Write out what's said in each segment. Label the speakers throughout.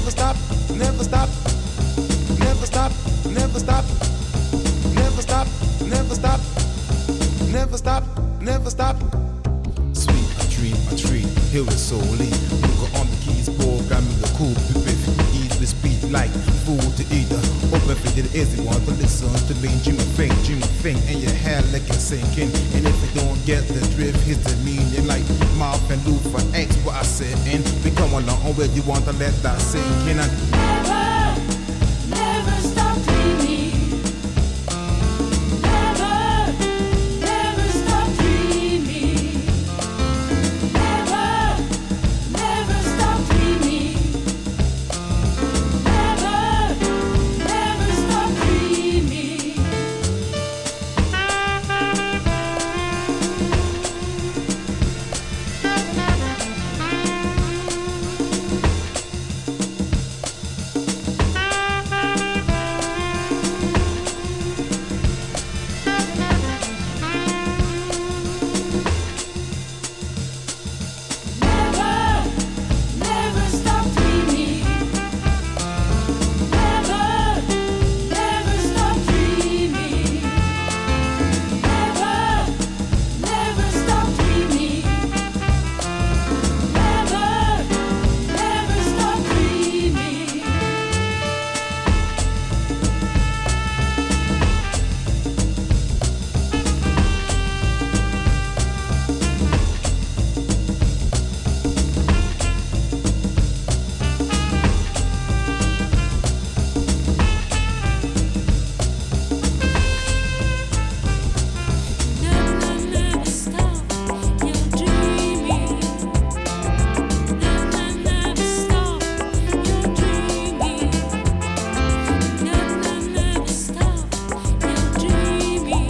Speaker 1: never stop, never stop, never stop, never stop, never stop, never stop, never stop, never stop. Sweet, I dream, I treat, hear it solely. Look on the keys, program the cool biff. Eat the speed like food to eat. Open for the easy one to listen to me. Dream a thing, and your hair like it's sinking. And if you don't get the drift, here's the meaning. Like mouth and loop for X, what I said. And become along where you want to let that sink in. And
Speaker 2: never stop dreaming. Never stop dreaming. Never stop dreaming. Never stop dreaming. Never stop dreaming. Never stop dreaming. Never stop dreaming. Never stop dreaming. Never stop your dreaming. Never stop your dreaming. Never stop your dreaming.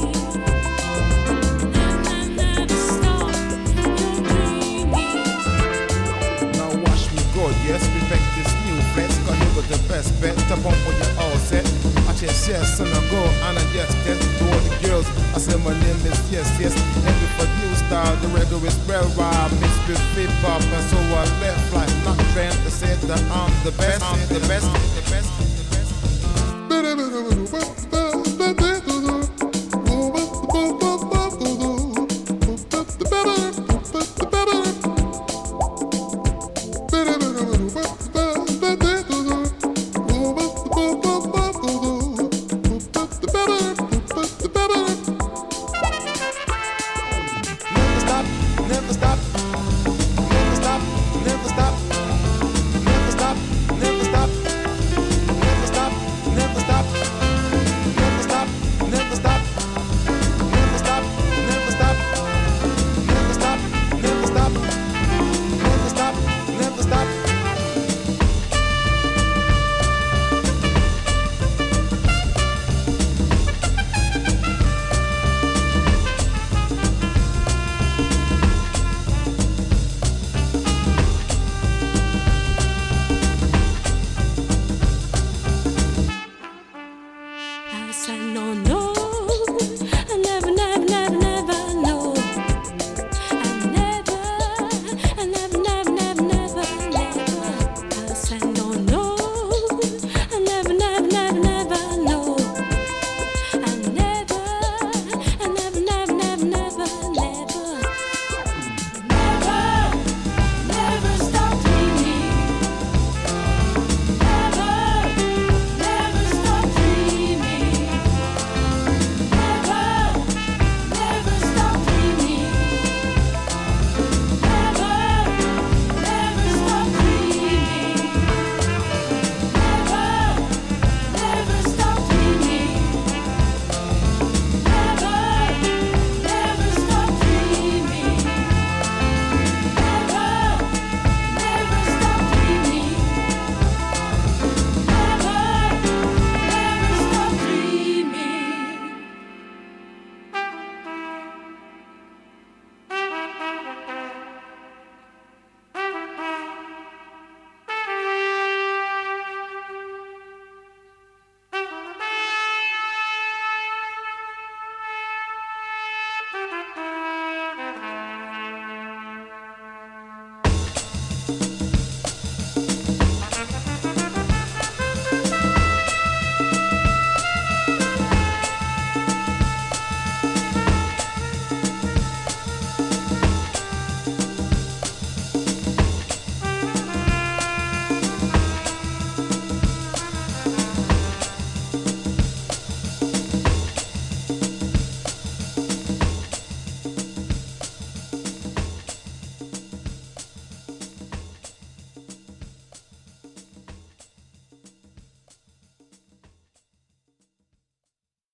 Speaker 2: Never stop your dreaming.
Speaker 1: now watch me go, yes, respect this new flex. Cause you was the best bet. Top on when you're all set. I just yes, and I go, and I yes, yes. To all the girls, I say my name is yes, yes. Every for new style, the regular is rare ride. Mixed with hip hop, and so I left like not trying to say that I'm the best, I'm the best, the best, the best.